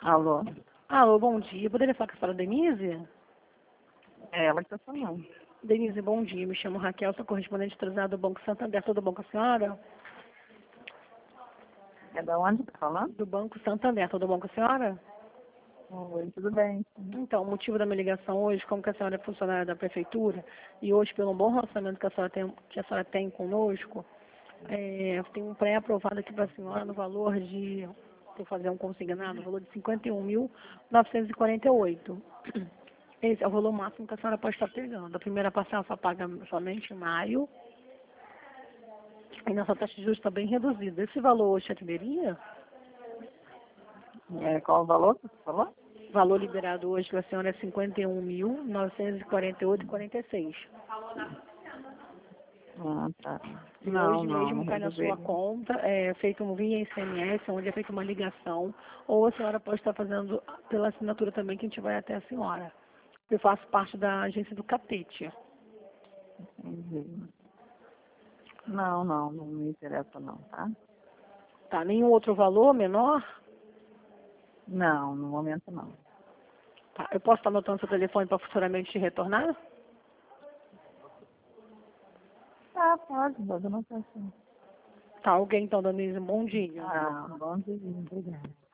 Alô? Alô, bom dia. Poderia falar com a senhora Denise? É ela que está falando. Denise, bom dia. Me chamo Raquel, sou correspondente atrasada do Banco Santander. Tudo bom com a senhora? É da onde está falando? Do Banco Santander. Tudo bom com a senhora? Oi, tudo bem. Então, o motivo da minha ligação hoje, como que a senhora é funcionária da prefeitura, e hoje, pelo bom relacionamento que a senhora tem conosco, tem um pré-aprovado aqui para a senhora no valor de, vou fazer um consignado, no valor de 51.948. Esse é o valor máximo que a senhora pode estar pegando. A primeira parcela só paga somente em maio, e nossa taxa de juros está bem reduzida. Esse valor hoje atenderia? Qual o valor que você falou? O valor liberado hoje para a senhora é 51.948,46. Ah, tá. E Não, hoje não, mesmo não cai na sua resolveria. conta, é feito um via SMS, onde é feita uma ligação, ou a senhora pode estar fazendo pela assinatura também, que a gente vai até a senhora. Eu faço parte da agência do Catete. Entendi. Não me interessa não, tá? Tá? Nenhum outro valor menor? Não, no momento não. Tá. Eu posso estar anotando seu telefone para futuramente te retornar? Tá, pode anotar sim. Tá, alguém então, Danise, bom dia. Ah, bom dia, obrigada.